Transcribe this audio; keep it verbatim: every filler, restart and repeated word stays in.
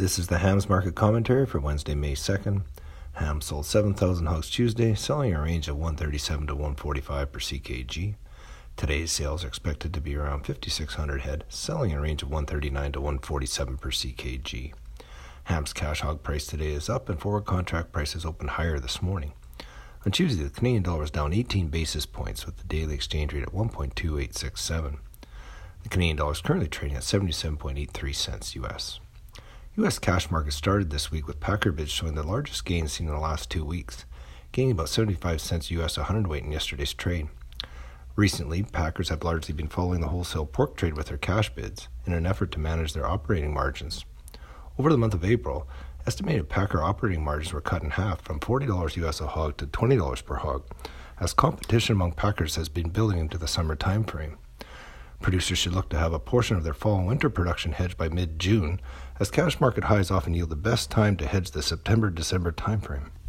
This is the hams market commentary for Wednesday, May second. Ham sold seven thousand hogs Tuesday, selling a range of one thirty-seven to one forty-five per C K G. Today's sales are expected to be around fifty-six hundred head, selling a range of one thirty-nine to one forty-seven per C K G. Ham's cash hog price today is up and forward contract prices opened higher this morning. On Tuesday, the Canadian dollar was down eighteen basis points with the daily exchange rate at one point two eight six seven. The Canadian dollar is currently trading at seventy-seven point eight three cents U S. U S cash market started this week with Packer bids showing the largest gains seen in the last two weeks, gaining about seventy-five cents U S a hundredweight in yesterday's trade. Recently, Packers have largely been following the wholesale pork trade with their cash bids in an effort to manage their operating margins. Over the month of April, estimated Packer operating margins were cut in half from forty dollars U S a hog to twenty dollars per hog, as competition among Packers has been building into the summer timeframe. Producers should look to have a portion of their fall and winter production hedged by mid-June, as cash market highs often yield the best time to hedge the September-December timeframe.